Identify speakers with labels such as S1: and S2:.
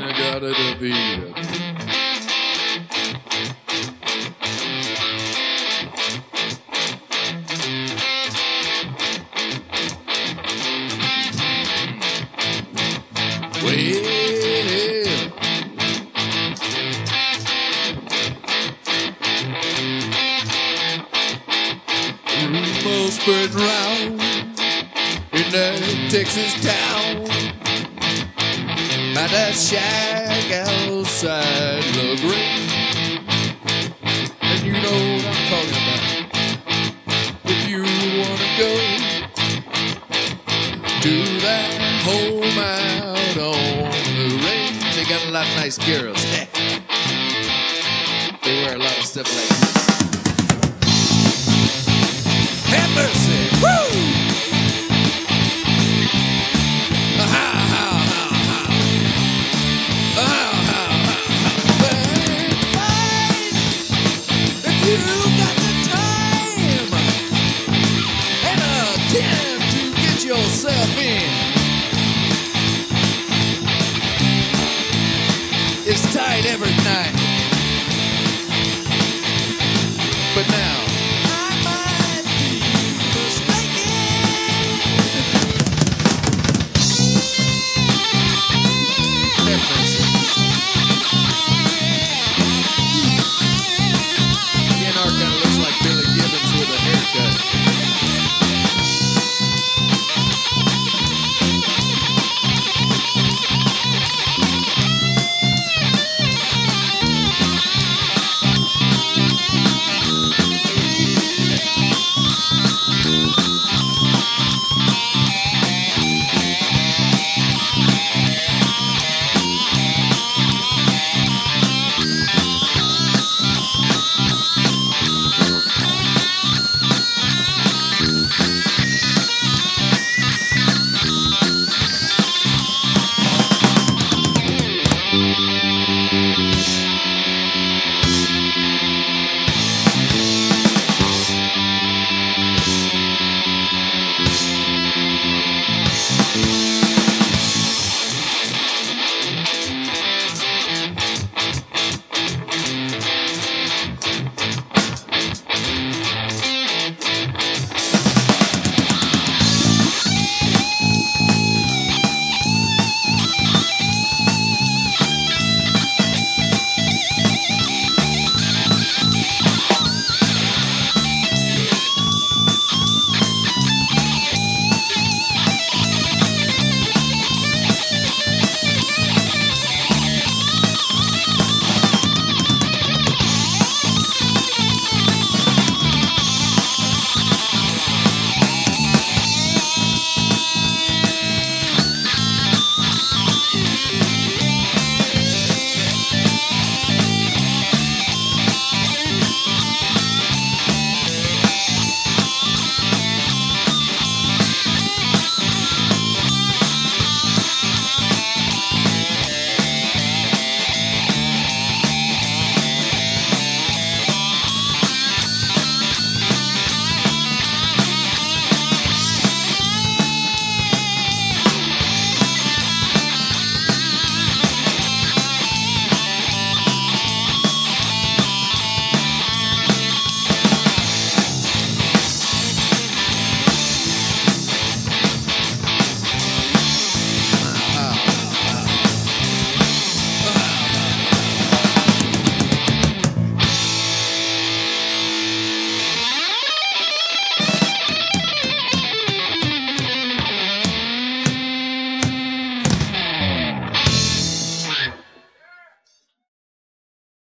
S1: gotta beat it. Well, rumors spread round in that Texas town by that shack outside LaGrange. And you know what I'm talking about. If you wanna go to that home out on the range, they got a lot of nice girls. They wear a lot of stuff like this. Have mercy. Woo! If you got the time and a time to get yourself in, it's tight every night.